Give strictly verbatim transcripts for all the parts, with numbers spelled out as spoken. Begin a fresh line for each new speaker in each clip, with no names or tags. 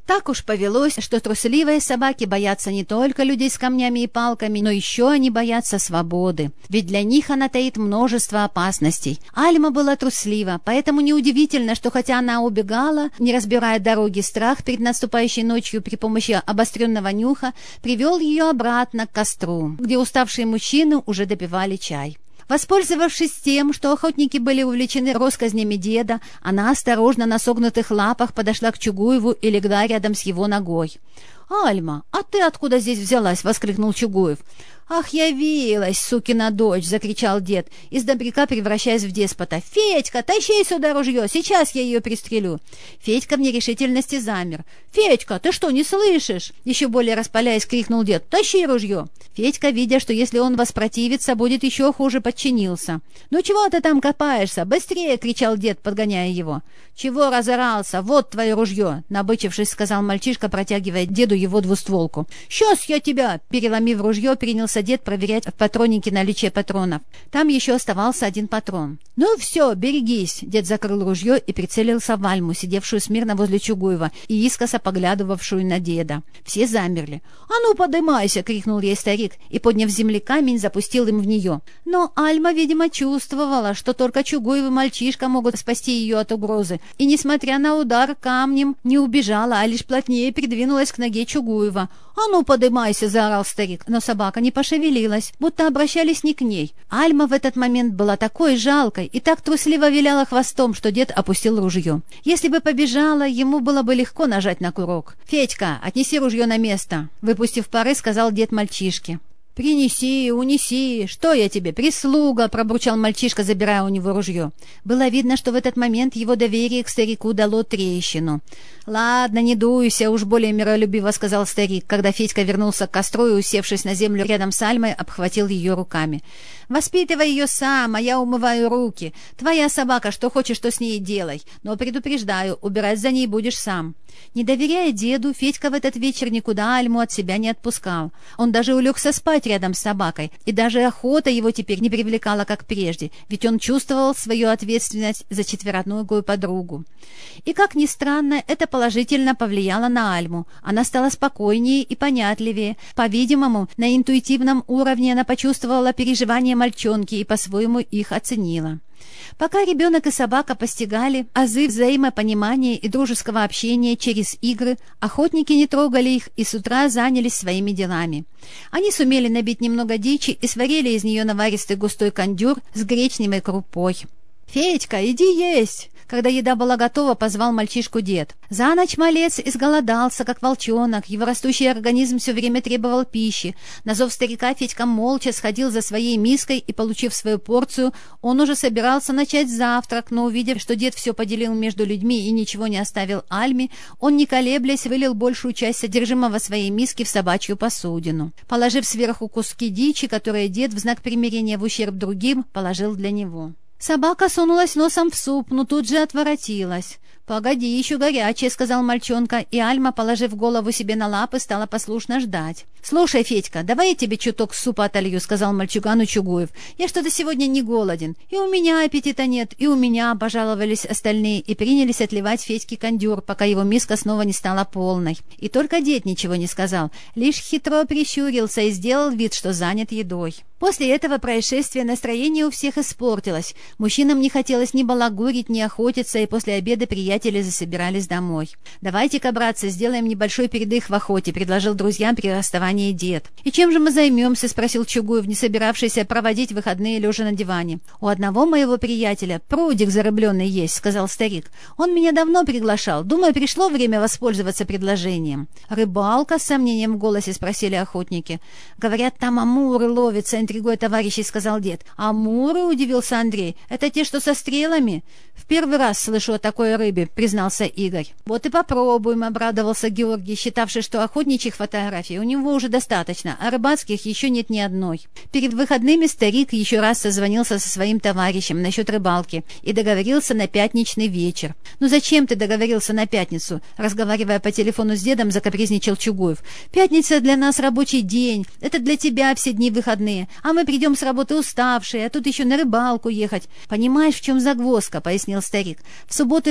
Так уж повелось, что трусливые собаки боятся не только людей с камнями и палками, но еще они боятся свободы, ведь для них она таит множество опасностей. Альма была труслива, поэтому неудивительно, что хотя она убегала, не разбирая дороги, страх перед наступающей ночью при помощи обостренного нюха привел ее обратно к костру, где уставшие мужчины уже допивали чай. Воспользовавшись тем, что охотники были увлечены россказнями деда, она осторожно на согнутых лапах подошла к Чугуеву и легла рядом с его ногой. «Альма, а ты откуда здесь взялась?» — воскликнул Чугуев. «Ах, явилась, сукина дочь!» — закричал дед, из добряка превращаясь в деспота. «Федька, тащи сюда ружье, сейчас я ее пристрелю!» Федька в нерешительности замер. «Федька, ты что, не слышишь?» — еще более распаляясь, крикнул дед. «Тащи ружье!» Федька, видя, что если он воспротивится, будет еще хуже, подчинился. «Ну чего ты там копаешься? Быстрее!» — кричал дед, подгоняя его. «Чего разорался? Вот твое ружье!» — набычившись, сказал мальчишка, протягивая деду его двустволку. «Сейчас я тебя!» — переломив ружье, принялся дед проверять в патроннике наличие патронов. Там еще оставался один патрон. «Ну все, берегись!» — дед закрыл ружье и прицелился в Альму, сидевшую смирно возле Чугуева и искоса поглядывавшую на деда. Все замерли. «А ну, подымайся!» — крикнул ей старик и, подняв с земли камень, запустил им в нее. Но Альма, видимо, чувствовала, что только Чугуев и мальчишка могут спасти ее от угрозы, и, несмотря на удар камнем, не убежала, а лишь плотнее придвинулась к ноге Чугуева. «А ну, подымайся!» — заорал старик, но собака не пошевелилась, будто обращались не к ней. Альма в этот момент была такой жалкой и так трусливо виляла хвостом, что дед опустил ружье. Если бы побежала, ему было бы легко нажать на курок. «Федька, отнеси ружье на место!» — выпустив пары, сказал дед мальчишке. «Принеси, унеси, что я тебе, прислуга!» — пробурчал мальчишка, забирая у него ружье. Было видно, что в этот момент его доверие к старику дало трещину. «Ладно, не дуйся, уж более миролюбиво», — сказал старик, когда Федька вернулся к костру и, усевшись на землю рядом с Альмой, обхватил ее руками. «Воспитывай ее сам, а я умываю руки. Твоя собака, что хочешь, то с ней делай. Но предупреждаю, убирать за ней будешь сам». Не доверяя деду, Федька в этот вечер никуда Альму от себя не отпускал. Он даже улегся спать рядом с собакой, и даже охота его теперь не привлекала, как прежде, ведь он чувствовал свою ответственность за четвероногую подругу. И, как ни странно, это положительно повлияло на Альму. Она стала спокойнее и понятливее. По-видимому, на интуитивном уровне она почувствовала переживания мальчонки и по-своему их оценила. Пока ребенок и собака постигали азы взаимопонимания и дружеского общения через игры, охотники не трогали их и с утра занялись своими делами. Они сумели набить немного дичи и сварили из нее наваристый густой кондюр с гречневой крупой. «Федька, иди есть!» Когда еда была готова, позвал мальчишку дед. За ночь малец изголодался, как волчонок. Его растущий организм все время требовал пищи. На зов старика Федька молча сходил за своей миской, и, получив свою порцию, он уже собирался начать завтрак, но, увидев, что дед все поделил между людьми и ничего не оставил Альме, он, не колеблясь, вылил большую часть содержимого своей миски в собачью посудину, положив сверху куски дичи, которые дед в знак примирения в ущерб другим положил для него. Собака сунулась носом в суп, но тут же отворотилась. «Погоди, еще горячее», — сказал мальчонка, и Альма, положив голову себе на лапы, стала послушно ждать. «Слушай, Федька, давай я тебе чуток супа отолью», — сказал мальчугану Чугуев. «Я что-то сегодня не голоден. И у меня аппетита нет, и у меня», — пожаловались остальные и принялись отливать Федьке кондюр, пока его миска снова не стала полной. И только дед ничего не сказал, лишь хитро прищурился и сделал вид, что занят едой. После этого происшествия настроение у всех испортилось. Мужчинам не хотелось ни балагурить, ни охотиться, и после обеда приятели засобирались домой. «Давайте-ка, братцы, сделаем небольшой передых в охоте», — предложил друзьям при расставании дед. «И чем же мы займемся?» — спросил Чугуев, не собиравшийся проводить выходные лежа на диване. «У одного моего приятеля прудик зарыбленный есть», — сказал старик. «Он меня давно приглашал. Думаю, пришло время воспользоваться предложением». «Рыбалка?» — с сомнением в голосе спросили охотники. «Говорят, там амуры ловятся», — интригуя товарищей, сказал дед. «Амуры?» — удивился Андрей. «Это те, что со стрелами?» «В первый раз слышу о такой рыбе», — признался Игорь. «Вот и попробуем», — обрадовался Георгий, считавший, что охотничьих фотографий у него уже достаточно, а рыбацких еще нет ни одной. Перед выходными старик еще раз созвонился со своим товарищем насчет рыбалки и договорился на пятничный вечер. «Ну зачем ты договорился на пятницу?» — разговаривая по телефону с дедом, закапризничал Чугуев. «Пятница для нас рабочий день, это для тебя все дни выходные. А мы придем с работы уставшие, а тут еще на рыбалку ехать. Понимаешь, в чем загвоздка?» — пояснил старик. «В субботу и воскресенье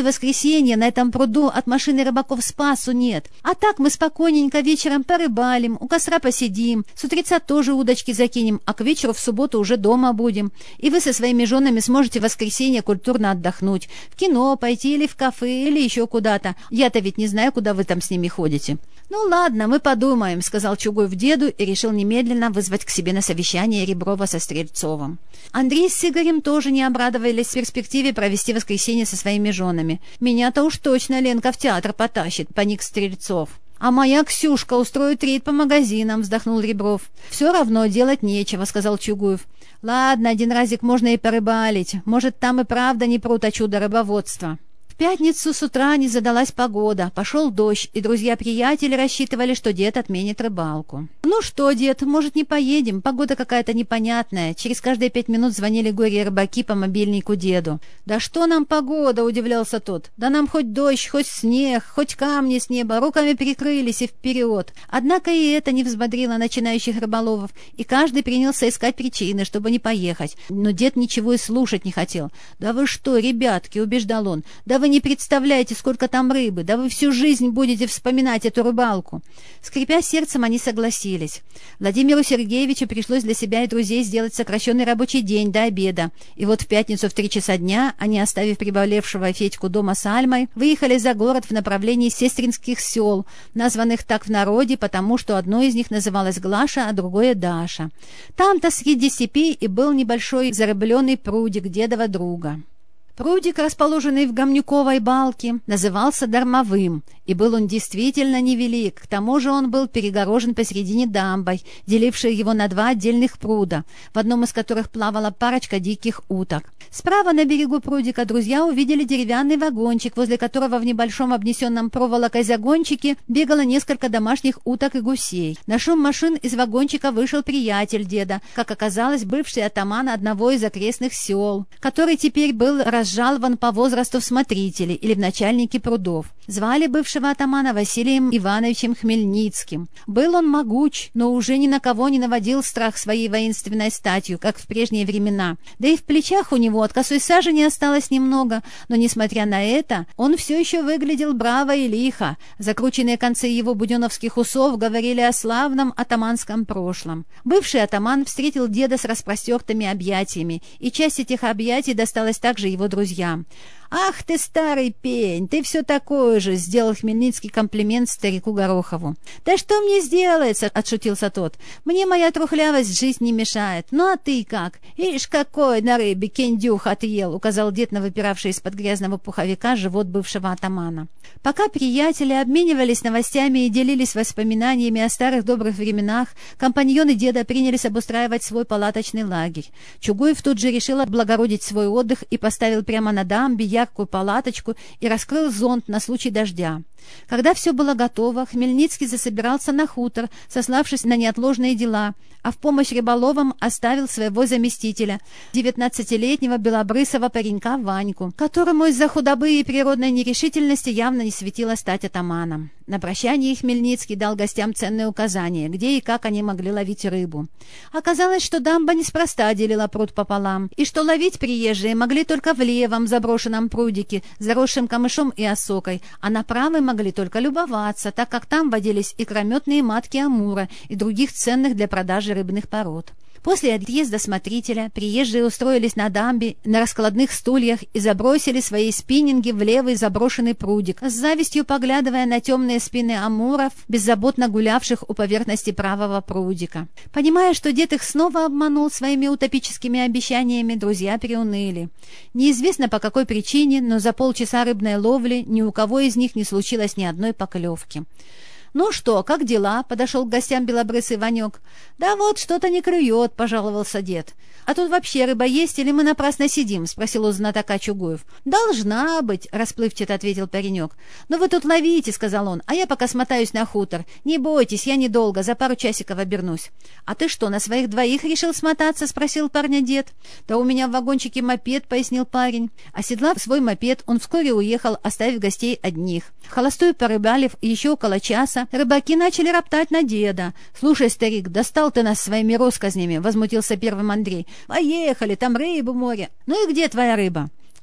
воскресенье на этом пруду от машины рыбаков спасу нет. А так мы спокойненько вечером порыбалим, у костра посидим, с утреца тоже удочки закинем, а к вечеру в субботу уже дома будем. И вы со своими женами сможете в воскресенье культурно отдохнуть, в кино пойти или в кафе, или еще куда-то. Я-то ведь не знаю, куда вы там с ними ходите». «Ну ладно, мы подумаем», — сказал Чугуев деду и решил немедленно вызвать к себе на совещание Реброва со Стрельцовым. Андрей с Игорем тоже не обрадовались перспективе провести воскресенье со своими женами. «Меня-то уж точно Ленка в театр потащит», — поник Стрельцов. «А моя Ксюшка устроит рейд по магазинам», — вздохнул Ребров. «Все равно делать нечего», — сказал Чугуев. «Ладно, один разик можно и порыбалить. Может, там и правда не пруд, а чудо рыбоводства». В пятницу с утра не задалась погода, пошел дождь, и друзья-приятели рассчитывали, что дед отменит рыбалку. «Ну что, дед, может, не поедем? Погода какая-то непонятная». Через каждые пять минут звонили горе рыбаки по мобильнику деду. «Да что нам погода?» — удивлялся тот. «Да нам хоть дождь, хоть снег, хоть камни с неба, руками перекрылись и вперед». Однако и это не взбодрило начинающих рыболовов, и каждый принялся искать причины, чтобы не поехать. Но дед ничего и слушать не хотел. «Да вы что, ребятки?» — убеждал он. «Да вы не представляете, сколько там рыбы, да вы всю жизнь будете вспоминать эту рыбалку». Скрипя сердцем, они согласились. Владимиру Сергеевичу пришлось для себя и друзей сделать сокращенный рабочий день до обеда. И вот в пятницу в три часа дня они, оставив приболевшего Федьку дома с Альмой, выехали за город в направлении сестринских сел, названных так в народе, потому что одно из них называлось Глаша, а другое Даша. Там-то среди степей и был небольшой зарыбленный прудик дедова друга. Прудик, расположенный в Гомнюковой балке, назывался Дармовым, и был он действительно невелик. К тому же он был перегорожен посередине дамбой, делившей его на два отдельных пруда, в одном из которых плавала парочка диких уток. Справа на берегу прудика друзья увидели деревянный вагончик, возле которого в небольшом обнесенном проволокой загончике бегало несколько домашних уток и гусей. На шум машин из вагончика вышел приятель деда, как оказалось, бывший атаман одного из окрестных сел, который теперь был разжалован по возрасту в смотрители или в начальники прудов. Звали бывшего атамана Василием Ивановичем Хмельницким. Был он могуч, но уже ни на кого не наводил страх своей воинственной статью, как в прежние времена. Да и в плечах у него от косой сажи не осталось немного, но, несмотря на это, он все еще выглядел браво и лихо. Закрученные концы его буденовских усов говорили о славном атаманском прошлом. Бывший атаман встретил деда с распростертыми объятиями, и часть этих объятий досталась также его друзьям. «Ах ты, старый пень, ты все такой же!» — сделал Хмельницкий комплимент старику Горохову. «Да что мне сделается?» — отшутился тот. «Мне моя трухлявость жизнь не мешает. Ну а ты как? Ишь, какой на рыбе кендюх отъел!» — указал дед на выпиравший из-под грязного пуховика живот бывшего атамана. Пока приятели обменивались новостями и делились воспоминаниями о старых добрых временах, компаньоны деда принялись обустраивать свой палаточный лагерь. Чугуев тут же решил облагородить свой отдых и поставил прямо на дамбе яркую палаточку и раскрыл зонт на случай дождя. Когда все было готово, Хмельницкий засобирался на хутор, сославшись на неотложные дела, а в помощь рыболовам оставил своего заместителя, девятнадцатилетнего белобрысого паренька Ваньку, которому из-за худобы и природной нерешительности явно не светило стать атаманом. На прощание Хмельницкий дал гостям ценные указания, где и как они могли ловить рыбу. Оказалось, что дамба неспроста делила пруд пополам, и что ловить приезжие могли только в левом заброшенном прудике, заросшим камышом и осокой, а на правой могли только любоваться, так как там водились икрометные матки амура и других ценных для продажи рыбных пород. После отъезда смотрителя приезжие устроились на дамбе на раскладных стульях и забросили свои спиннинги в левый заброшенный прудик, с завистью поглядывая на темные спины амуров, беззаботно гулявших у поверхности правого прудика. Понимая, что дед их снова обманул своими утопическими обещаниями, друзья приуныли. Неизвестно по какой причине, но за полчаса рыбной ловли ни у кого из них не случилось ни одной поклевки. «Ну что, как дела?» — подошел к гостям белобрысый Ванек. «Да вот, что-то не клюет», — пожаловался дед. «А тут вообще рыба есть или мы напрасно сидим?» — спросил у знатока Чугуев. «Должна быть», — расплывчато ответил паренек. «Ну вы тут ловите», — сказал он, — «а я пока смотаюсь на хутор. Не бойтесь, я недолго, за пару часиков обернусь». «А ты что, на своих двоих решил смотаться?» — спросил парня дед. «Да у меня в вагончике мопед», — пояснил парень. Оседлав свой мопед, он вскоре уехал, оставив гостей одних. Холостую порыбалив еще около часа, рыбаки начали роптать на деда. «Слушай, старик, достал ты нас своими россказнями», — возмутился первым Андрей. «Поехали, там рыбу море». «Ну и где твоя рыба?»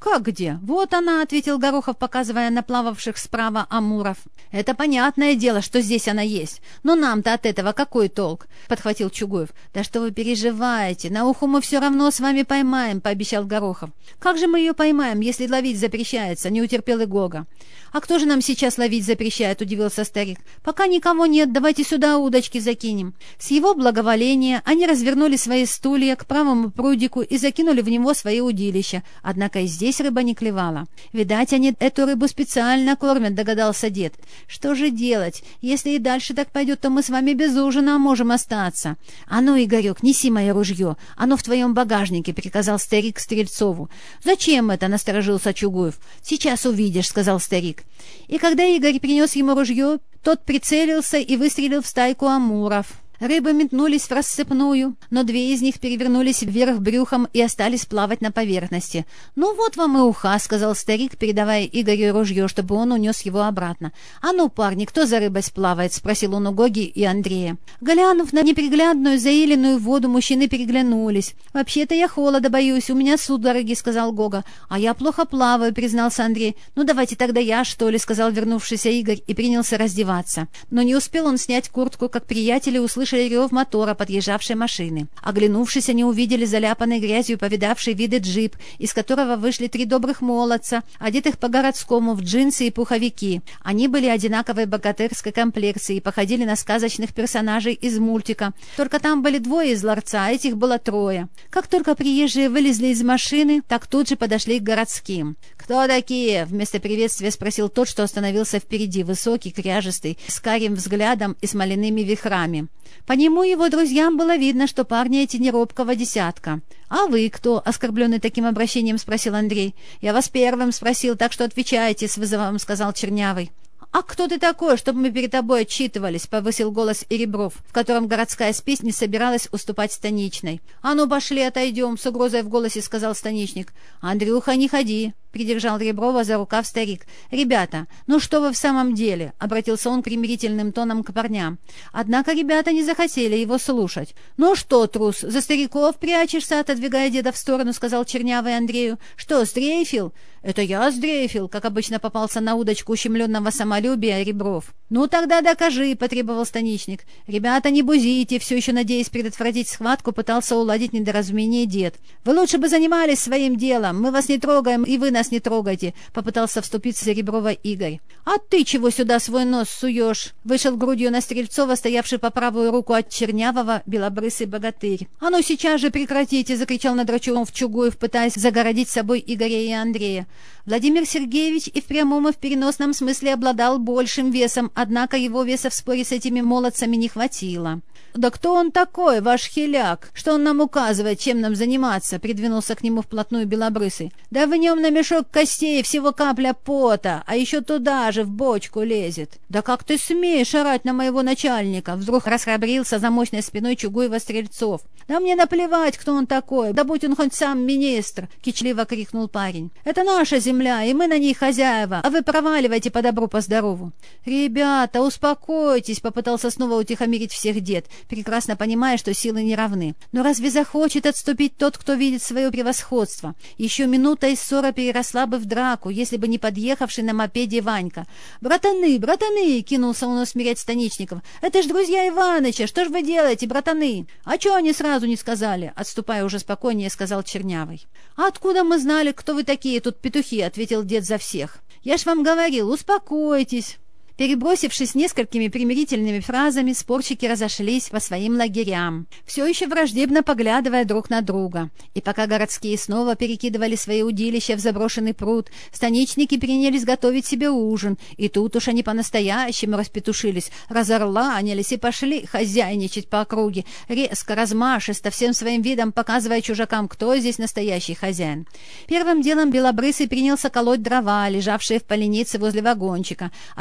«Как где? Вот она», — ответил Горохов, показывая на плававших справа амуров. «Это понятное дело, что здесь она есть. Но нам-то от этого какой толк?» — подхватил Чугуев. «Да что вы переживаете? На уху мы все равно с вами поймаем», — пообещал Горохов. «Как же мы ее поймаем, если ловить запрещается?» — не утерпел и Гога. «А кто же нам сейчас ловить запрещает?» — удивился старик. «Пока никого нет, давайте сюда удочки закинем». С его благоволения они развернули свои стулья к правому прудику и закинули в него свои удилища. Однако и здесь рыба не клевала. «Видать, они эту рыбу специально кормят», — догадался дед. «Что же делать? Если и дальше так пойдет, то мы с вами без ужина можем остаться». «А ну, Игорек, неси мое ружье. Оно в твоем багажнике», — приказал старик Стрельцову. «Зачем это?» — насторожился Чугуев. «Сейчас увидишь», — сказал старик. И когда Игорь принес ему ружье, тот прицелился и выстрелил в стайку амуров. Рыбы метнулись в рассыпную, но две из них перевернулись вверх брюхом и остались плавать на поверхности. «Ну вот вам и уха», — сказал старик, передавая Игорю ружье, чтобы он унес его обратно. «А ну, парни, кто за рыбой сплавает?» — спросил он у Гоги и Андрея. Глянув на неприглядную заиленную воду, мужчины переглянулись. «Вообще-то я холода боюсь, у меня судороги», — сказал Гога. «А я плохо плаваю», — признался Андрей. «Ну давайте тогда я, что ли», — сказал вернувшийся Игорь и принялся раздеваться. Но не успел он снять куртку, как приятели услышали слышали рев мотора подъезжавшей машины. Оглянувшись, они увидели заляпанный грязью повидавший виды джип, из которого вышли три добрых молодца, одетых по-городскому в джинсы и пуховики. Они были одинаковой богатырской комплекции и походили на сказочных персонажей из мультика. Только там были двое из ларца, а этих было трое. Как только приезжие вылезли из машины, так тут же подошли к городским. «Кто такие?» — вместо приветствия спросил тот, что остановился впереди, высокий, кряжестый, с карим взглядом и смоляными вихрами. По нему и его друзьям было видно, что парни эти не робкого десятка. «А вы кто?» — оскорбленный таким обращением спросил Андрей. «Я вас первым спросил, так что отвечайте», — с вызовом сказал Чернявый. «А кто ты такой, чтобы мы перед тобой отчитывались?» — повысил голос Иребров, в котором городская спесь не собиралась уступать станичной. «А ну, пошли, отойдем!» — с угрозой в голосе сказал станичник. «Андрюха, не ходи!» — придержал Реброва за рукав старик. «Ребята, ну что вы в самом деле?» — обратился он примирительным тоном к парням. Однако ребята не захотели его слушать. «Ну что, трус, за стариков прячешься?» — отодвигая деда в сторону, сказал Чернявый Андрею. «Что, сдрейфил?» «Это я сдрейфил», — как обычно попался на удочку ущемленного самолюбия Ребров. «Ну тогда докажи», — потребовал станичник. «Ребята, не бузите», — все еще надеясь предотвратить схватку, пытался уладить недоразумение дед. «Вы лучше бы занимались своим делом. Мы вас не трогаем, и вы нас не трогайте», — попытался вступиться за Реброва Игорь. «А ты чего сюда свой нос суешь?» — вышел грудью на Стрельцова, стоявший по правую руку от Чернявого, белобрысый богатырь. «А ну сейчас же прекратите!» — закричал на Драчунов Чугуев, пытаясь загородить собой Игоря и Андрея. Владимир Сергеевич и в прямом, и в переносном смысле обладал большим весом, однако его веса в споре с этими молодцами не хватило. «Да кто он такой, ваш хиляк? Что он нам указывает, чем нам заниматься?» — придвинулся к нему вплотную белобрысый. «Да в нем на мешок костей всего капля пота, а еще туда же в бочку лезет». «Да как ты смеешь орать на моего начальника?» — вдруг расхрабрился за мощной спиной Чугуева Стрельцов. «Да мне наплевать, кто он такой, да будь он хоть сам министр!» — кичливо крикнул парень. «Это наша земля, и мы на ней хозяева, а вы проваливайте по добру, по здорову». «Ребята, успокойтесь!» — попытался снова утихомирить всех дед, прекрасно понимая, что силы не равны. «Но разве захочет отступить тот, кто видит свое превосходство? Еще минута и ссора переросла бы в драку, если бы не подъехавший на мопеде Ванька. «Братаны, братаны!» — кинулся он усмирять станичников. «Это ж друзья Иваныча! Что ж вы делаете, братаны?» «А чего они сразу не сказали?» — отступая уже спокойнее, сказал Чернявый. «А откуда мы знали, кто вы такие тут петухи?» — ответил дед за всех. «Я ж вам говорил, успокойтесь». Перебросившись несколькими примирительными фразами, спорщики разошлись по своим лагерям, все еще враждебно поглядывая друг на друга. И пока городские снова перекидывали свои удилища в заброшенный пруд, станичники принялись готовить себе ужин, и тут уж они по-настоящему распетушились, разорланились и пошли хозяйничать по округе, резко, размашисто, всем своим видом показывая чужакам, кто здесь настоящий хозяин. Первым делом белобрысый принялся колоть дрова, лежавшие в поленице возле вагончика, а Чернявый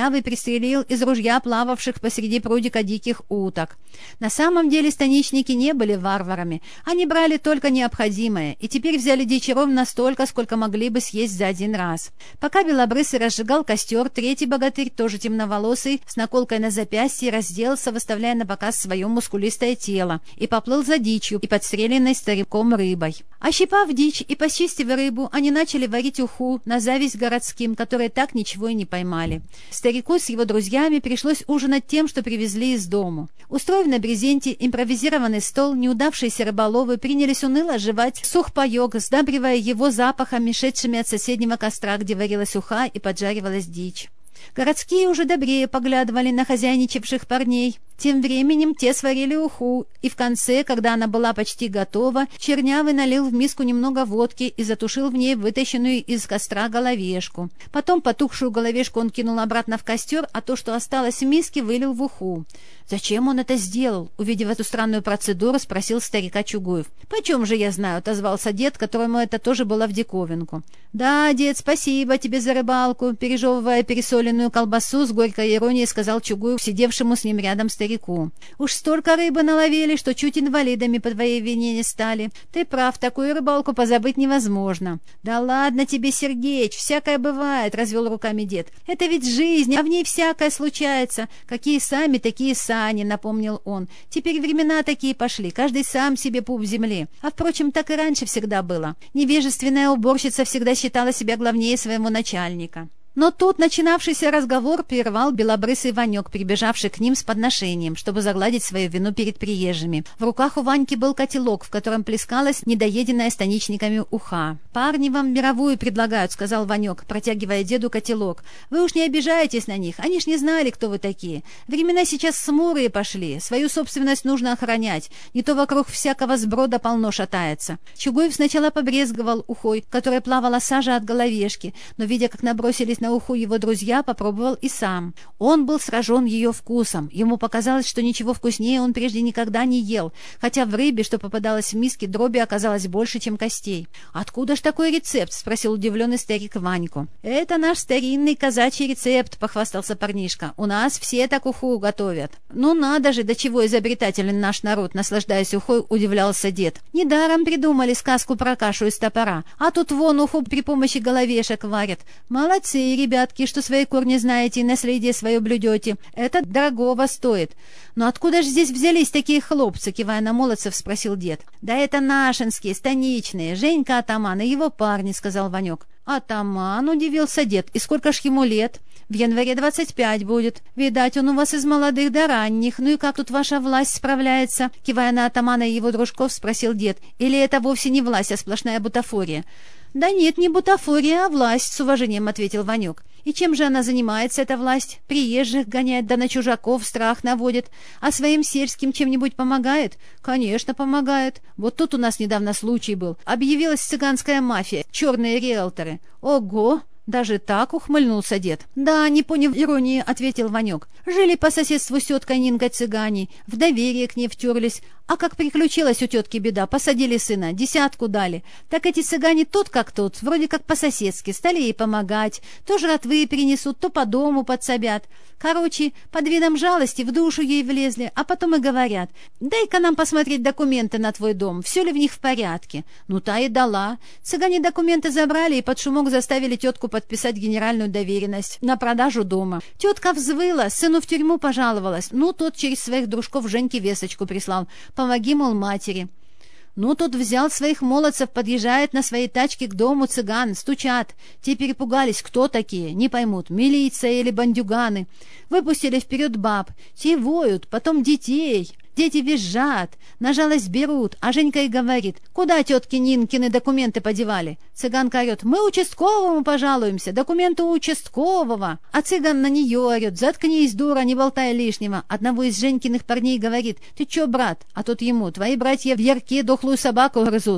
славы пристрелил из ружья плававших посреди прудика диких уток. На самом деле станичники не были варварами, они брали только необходимое, и теперь взяли дичи ровно столько, сколько могли бы съесть за один раз. Пока Белобрысый разжигал костер, третий богатырь, тоже темноволосый, с наколкой на запястье, разделся, выставляя на показ свое мускулистое тело, и поплыл за дичью и подстреленной стариком рыбой. Ощипав дичь и почистив рыбу, они начали варить уху на зависть городским, которые так ничего и не поймали. Старику с его друзьями пришлось ужинать тем, что привезли из дому. Устроив на брезенте импровизированный стол, неудавшиеся рыболовы принялись уныло жевать сухпаек, сдабривая его запахами, шедшими от соседнего костра, где варилась уха и поджаривалась дичь. Городские уже добрее поглядывали на хозяйничавших парней. Тем временем те сварили уху, и в конце, когда она была почти готова, Чернявый налил в миску немного водки и затушил в ней вытащенную из костра головешку. Потом потухшую головешку он кинул обратно в костер, а то, что осталось в миске, вылил в уху. «Зачем он это сделал?» — увидев эту странную процедуру, спросил старика Чугуев. «Почем же я знаю?» — отозвался дед, которому это тоже было в диковинку. «Да, дед, спасибо тебе за рыбалку», — пережевывая пересоленную колбасу, с горькой иронией сказал Чугуев, сидевшему с ним рядом старику. «Уж столько рыбы наловили, что чуть инвалидами по твоей вине не стали. Ты прав, такую рыбалку позабыть невозможно». «Да ладно тебе, Сергеич, всякое бывает», — развел руками дед. «Это ведь жизнь, а в ней всякое случается. Какие сами, такие сани», — напомнил он. «Теперь времена такие пошли, каждый сам себе пуп в земле. А, впрочем, так и раньше всегда было. Невежественная уборщица всегда считала себя главнее своего начальника». Но тут начинавшийся разговор прервал белобрысый Ванек, прибежавший к ним с подношением, чтобы загладить свою вину перед приезжими. В руках у Ваньки был котелок, в котором плескалась недоеденная станичниками уха. «Парни вам мировую предлагают», — сказал Ванек, протягивая деду котелок. «Вы уж не обижаетесь на них, они ж не знали, кто вы такие. Времена сейчас смурые пошли, свою собственность нужно охранять, не то вокруг всякого сброда полно шатается». Чугуев сначала побрезговал ухой, которая плавала сажа от головешки, но, видя, как набросились на уху его друзья, попробовал и сам. Он был сражен ее вкусом. Ему показалось, что ничего вкуснее он прежде никогда не ел, хотя в рыбе, что попадалось в миске, дроби оказалось больше, чем костей. «Откуда ж такой рецепт?» — спросил удивленный старик Ваньку. «Это наш старинный казачий рецепт», — похвастался парнишка. «У нас все так уху готовят». «Ну надо же, до чего изобретателен наш народ!» — наслаждаясь ухой, удивлялся дед. «Недаром придумали сказку про кашу из топора, а тут вон уху при помощи головешек варят. Молодцы, ребятки, что свои корни знаете и наследие свое блюдете. Это дорогого стоит». «Но откуда же здесь взялись такие хлопцы?» — кивая на молодцев, спросил дед. «Да это нашинские, станичные, Женька Атаман и его парни», — сказал Ванек. «Атаман?» — удивился дед. «И сколько ж ему лет?» «В январе двадцать пять будет. Видать, он у вас из молодых до ранних. Ну и как тут ваша власть справляется?» Кивая на Атамана и его дружков, спросил дед. «Или это вовсе не власть, а сплошная бутафория?» «Да нет, не бутафория, а власть», — с уважением ответил Ванек. «И чем же она занимается, эта власть? Приезжих гоняет, да на чужаков страх наводит. А своим сельским чем-нибудь помогает?» «Конечно, помогает. Вот тут у нас недавно случай был. Объявилась цыганская мафия, черные риэлторы». «Ого! Даже так?» — ухмыльнулся дед. «Да, не поняв иронии», — ответил Ванек. «Жили по соседству с теткой Нинкой цыгане, в доверие к ней втерлись. А как приключилась у тетки беда, посадили сына, десятку дали. Так эти цыгане тут как тут, вроде как по-соседски, стали ей помогать. То жратвы принесут, то по дому подсобят. Короче, под видом жалости в душу ей влезли, а потом и говорят: дай-ка нам посмотреть документы на твой дом, все ли в них в порядке». Ну, та и дала. Цыгане документы забрали и под шумок заставили тетку подписать генеральную доверенность на продажу дома. Тетка взвыла, сыну в тюрьму пожаловалась. Ну, тот через своих дружков Женьке весточку прислал: помоги, мол, матери. Ну, тот взял своих молодцев, подъезжает на своей тачке к дому цыган, стучат. Те перепугались, кто такие, не поймут, милиция или бандюганы. Выпустили вперед баб, те воют, потом детей. Дети визжат, на жалость берут, а Женька и говорит: куда тетки Нинкины документы подевали? Цыганка орет: мы участковому пожалуемся, документы у участкового. А цыган на нее орет: заткнись, дура, не болтай лишнего. Одного из Женькиных парней говорит: ты че, брат? А тот ему: твои братья в ярке дохлую собаку грызут.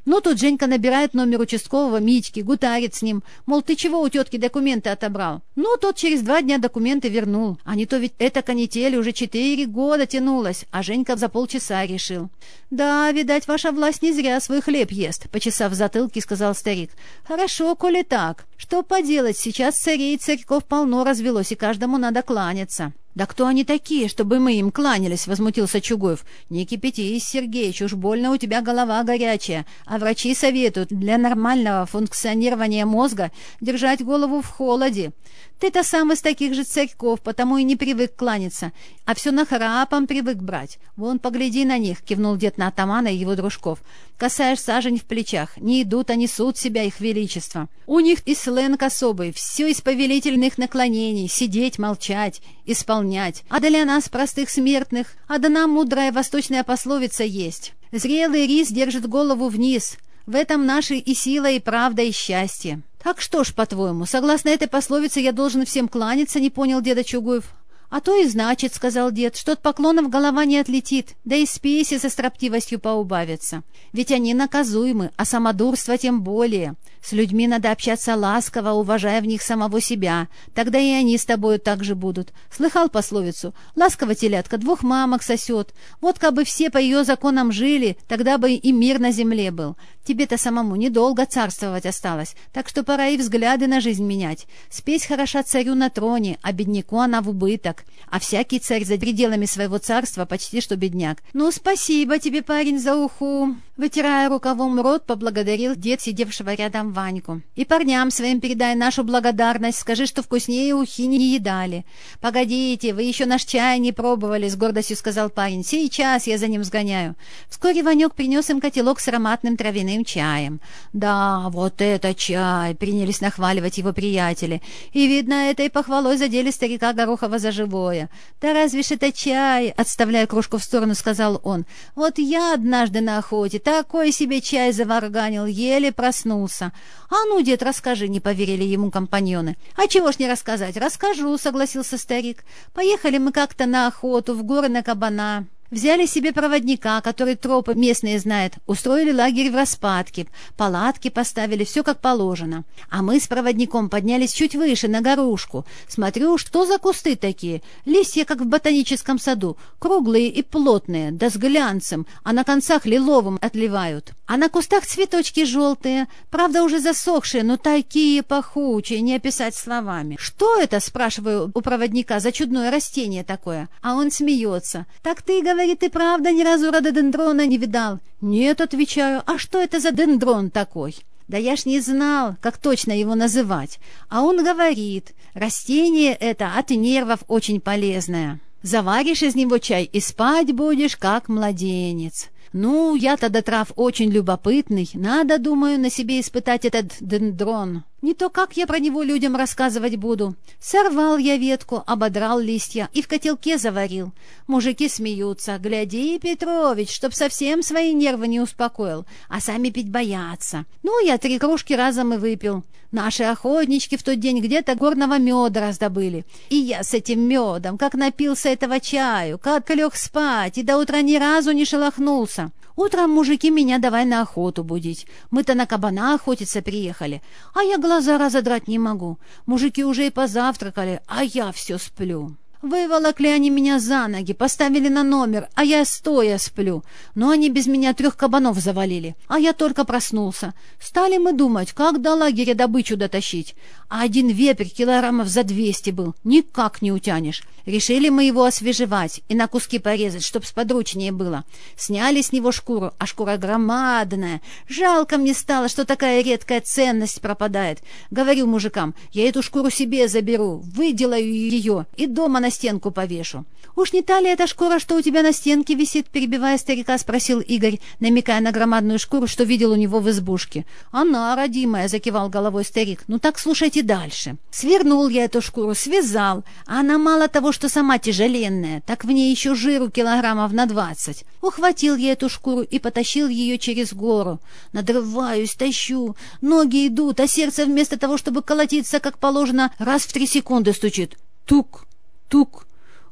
Ну, тут Женька набирает номер участкового Митьки, гутарит с ним. Мол, ты чего у тетки документы отобрал? Ну, тот через два дня документы вернул. А не то ведь эта канитель уже четыре года тянулась, а Женька за полчаса решил. Да, видать, ваша власть не зря свой хлеб ест, почесав затылки, сказал старик. Хорошо, коли так. Что поделать, сейчас царей и царьков полно развелось, и каждому надо кланяться. «Да кто они такие, чтобы мы им кланялись?» — возмутился Чугуев. «Не кипятись, Сергеич, уж больно у тебя голова горячая, а врачи советуют для нормального функционирования мозга держать голову в холоде. Ты-то сам из таких же царьков, потому и не привык кланяться, а все нахрапом привык брать. Вон, погляди на них», — кивнул дед на атамана и его дружков. «Касаешь сажень в плечах, не идут, а несут себя их величество. У них и сленг особый, все из повелительных наклонений, сидеть, молчать, исполнять. А для нас, простых смертных, одна мудрая восточная пословица есть. Зрелый рис держит голову вниз. В этом наши и сила, и правда, и счастье». «Так что ж, по-твоему, согласно этой пословице я должен всем кланяться?» — не понял деда Чугуев. «А то и значит, — сказал дед, — что от поклонов голова не отлетит, да и спеси со строптивостью поубавятся. Ведь они наказуемы, а самодурство тем более. С людьми надо общаться ласково, уважая в них самого себя. Тогда и они с тобою так же будут. Слыхал пословицу? Ласково телятка двух мамок сосет. Вот как бы все по ее законам жили, тогда бы и мир на земле был. Тебе-то самому недолго царствовать осталось, так что пора и взгляды на жизнь менять. Спесь хороша царю на троне, а бедняку она в убыток. А всякий царь за пределами своего царства почти что бедняк. Ну, спасибо тебе, парень, за уху». Вытирая рукавом рот, поблагодарил дед сидевшего рядом Ваньку. «И парням своим передай нашу благодарность, скажи, что вкуснее ухи не едали». «Погодите, вы еще наш чай не пробовали», — с гордостью сказал парень. «Сейчас я за ним сгоняю». Вскоре Ванек принес им котелок с ароматным травяным чаем. «Да, вот это чай!» — принялись нахваливать его приятели. И, видно, этой похвалой задели старика Горохова за живое. «Да разве ж это чай?» — отставляя кружку в сторону, сказал он. «Вот я однажды на охоте такой себе чай заварганил, еле проснулся». «А ну, дед, расскажи», — не поверили ему компаньоны. «А чего ж не рассказать? Расскажу», — согласился старик. «Поехали мы как-то на охоту в горы на кабана. Взяли себе проводника, который тропы местные знает, устроили лагерь в распадке, палатки поставили, все как положено. А мы с проводником поднялись чуть выше, на горушку. Смотрю, что за кусты такие? Листья, как в ботаническом саду, круглые и плотные, да с глянцем, а на концах лиловым отливают. А на кустах цветочки желтые, правда уже засохшие, но такие пахучие, не описать словами. «Что это?» — спрашиваю у проводника, за чудное растение такое. А он смеется. «Так ты, говорит, и правда ни разу рододендрона не видал?» «Нет», — отвечаю, — «а что это за дендрон такой?» «Да я ж не знал, как точно его называть». А он говорит, растение это от нервов очень полезное. Заваришь из него чай и спать будешь, как младенец. Ну, я-то до трав очень любопытный, надо, думаю, на себе испытать этот дендрон. Не то как я про него людям рассказывать буду. Сорвал я ветку, ободрал листья и в котелке заварил. Мужики смеются. «Гляди, Петрович, чтоб совсем свои нервы не успокоил, а сами пить боятся». Ну, я три кружки разом и выпил. Наши охотнички в тот день где-то горного меда раздобыли. И я с этим медом, как напился этого чаю, как лег спать, и до утра ни разу не шелохнулся. Утром мужики меня давай на охоту будить. Мы-то на кабана охотиться приехали, а я глаза разодрать не могу. Мужики уже и позавтракали, а я все сплю. Выволокли они меня за ноги, поставили на номер, а я стоя сплю. Но они без меня трех кабанов завалили, а я только проснулся. Стали мы думать, как до лагеря добычу дотащить. А один вепрь килограммов за двести был, никак не утянешь. Решили мы его освежевать и на куски порезать, чтоб сподручнее было. Сняли с него шкуру, а шкура громадная. Жалко мне стало, что такая редкая ценность пропадает. Говорю мужикам, я эту шкуру себе заберу, выделаю ее и дома на стенку повешу. «Уж не та ли эта шкура, что у тебя на стенке висит?» — перебивая старика, спросил Игорь, намекая на громадную шкуру, что видел у него в избушке. «Она, родимая», — закивал головой старик. «Ну так слушайте дальше. Свернул я эту шкуру, связал, а она мало того, что сама тяжеленная, так в ней еще жиру килограммов на двадцать. Ухватил я эту шкуру и потащил ее через гору. Надрываюсь, тащу, ноги идут, а сердце вместо того, чтобы колотиться, как положено, раз в три секунды стучит. Тук, тук.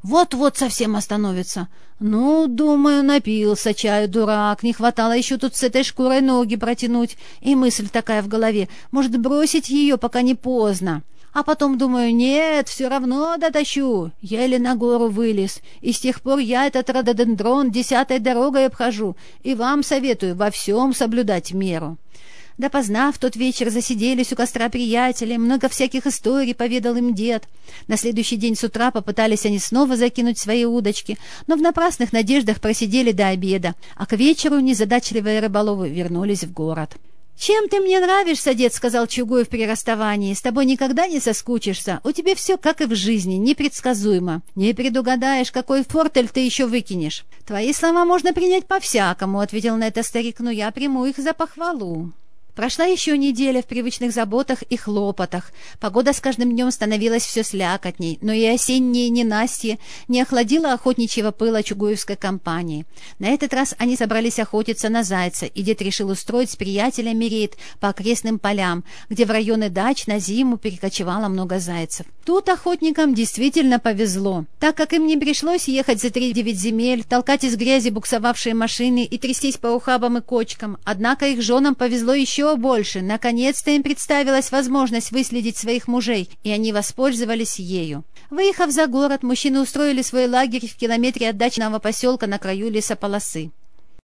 Вот-вот совсем остановится. Ну, думаю, напился чаю, дурак. Не хватало еще тут с этой шкурой ноги протянуть. И мысль такая в голове. Может, бросить ее, пока не поздно. А потом думаю, нет, все равно дотащу. Еле на гору вылез. И с тех пор я этот рододендрон десятой дорогой обхожу. И вам советую во всем соблюдать меру. Допоздна в тот вечер засиделись у костра приятели, много всяких историй поведал им дед. На следующий день с утра попытались они снова закинуть свои удочки, но в напрасных надеждах просидели до обеда, а к вечеру незадачливые рыболовы вернулись в город. «Чем ты мне нравишься, дед?» — сказал Чугуев при расставании. «С тобой никогда не соскучишься. У тебя все, как и в жизни, непредсказуемо. Не предугадаешь, какой фортель ты еще выкинешь». «Твои слова можно принять по-всякому», — ответил на это старик, — «но я приму их за похвалу». Прошла еще неделя в привычных заботах и хлопотах. Погода с каждым днем становилась все слякотней, но и осеннее ненастье не охладило охотничьего пыла чугуевской компании. На этот раз они собрались охотиться на зайца, и дед решил устроить с приятелями рейд по окрестным полям, где в районы дач на зиму перекочевало много зайцев. Тут охотникам действительно повезло, так как им не пришлось ехать за три девять земель, толкать из грязи буксовавшие машины и трястись по ухабам и кочкам. Однако их женам повезло еще больше. Наконец-то им представилась возможность выследить своих мужей, и они воспользовались ею. Выехав за город, мужчины устроили свой лагерь в километре от дачного поселка на краю лесополосы.